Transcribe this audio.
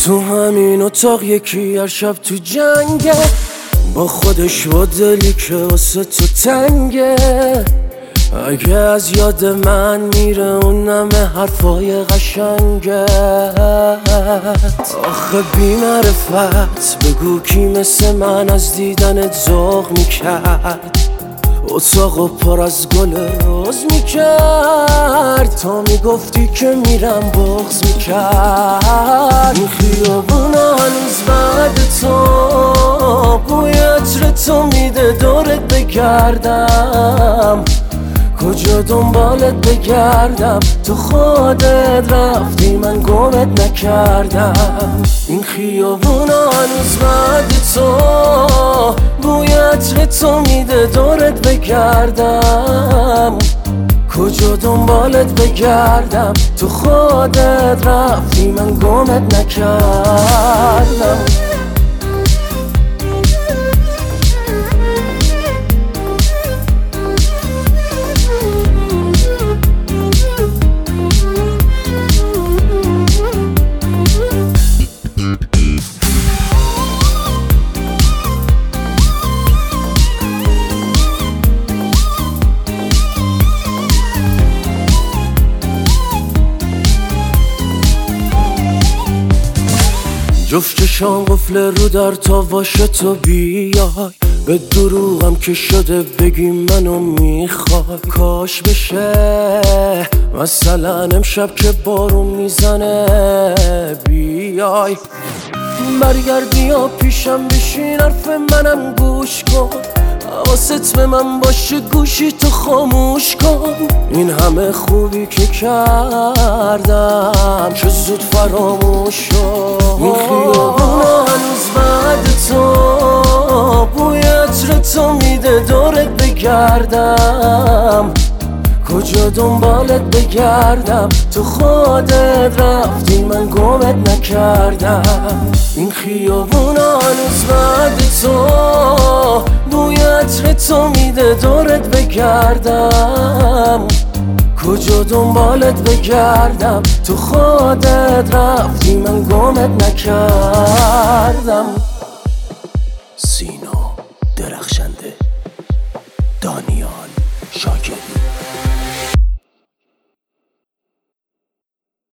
تو همین اتاق یکی هر شب تو جنگه، با خودش و دلی که واسه تو تنگه. اگه از یاد من میره اون همه حرفای قشنگه. آخه بی معرفت بگو کی مثل من از دیدنت ذوق میکرد، اتاقو پر از گل روز میکرد. تا میگفتی که میرم بغض میکرد. این خیابونا هنوز بعد تو بوی عطر تو میده دورت بگردم. کجا دنبالت بگردم، تو خودت رفتی من گمت نکردم. این خیابونا هنوز بعد تو بوی عطر تو میده دورت بگردم. کجا دنبالت بگردم، تو خودت رفتی من گمت نکردم. جفت چشام قفل رو در تا باشه تو بیای. به دروغم که شده بگی منو میخوای. کاش بشه مثلا امشب که بارون میزنه بیای. برگردی یا پیشم بشین حرف منم گوش کن. حواست به من باشه گوشی تو خاموش کن. این همه خوبی که کردم چه زود فراموش شد. این خیابونا هنوز بعد تو بوی عطر تو میده دورت بگردم. کجا دنبالت بگردم، تو خودت رفتی من گمت نکردم. این خیابونا هنوز بعد تو بوی عطر تو میده دورت بگردم. کجا دنبالت بگردم، تو خودت رفتی من گمت نکردم. سینا درخشنده، دانیال شاکر.